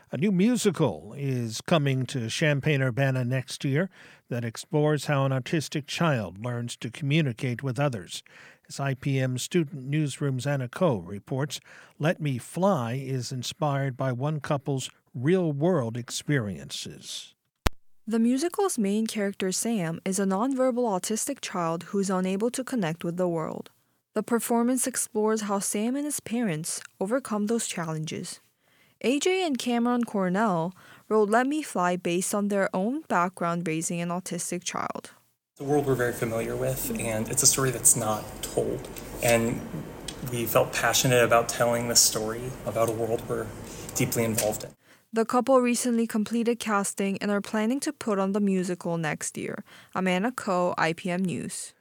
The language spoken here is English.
A new musical is coming to Champaign-Urbana next year that explores how an autistic child learns to communicate with others. As IPM Student Newsroom's Anna Ko reports, Let Me Fly is inspired by one couple's real-world experiences. The musical's main character, Sam, is a nonverbal autistic child who's unable to connect with the world. The performance explores how Sam and his parents overcome those challenges. AJ and Cameron Cornell wrote Let Me Fly based on their own background raising an autistic child. The world we're very familiar with, and it's a story that's not told. And we felt passionate about telling this story about a world we're deeply involved in. The couple recently completed casting and are planning to put on the musical next year. I'm Anna Ko, IPM News.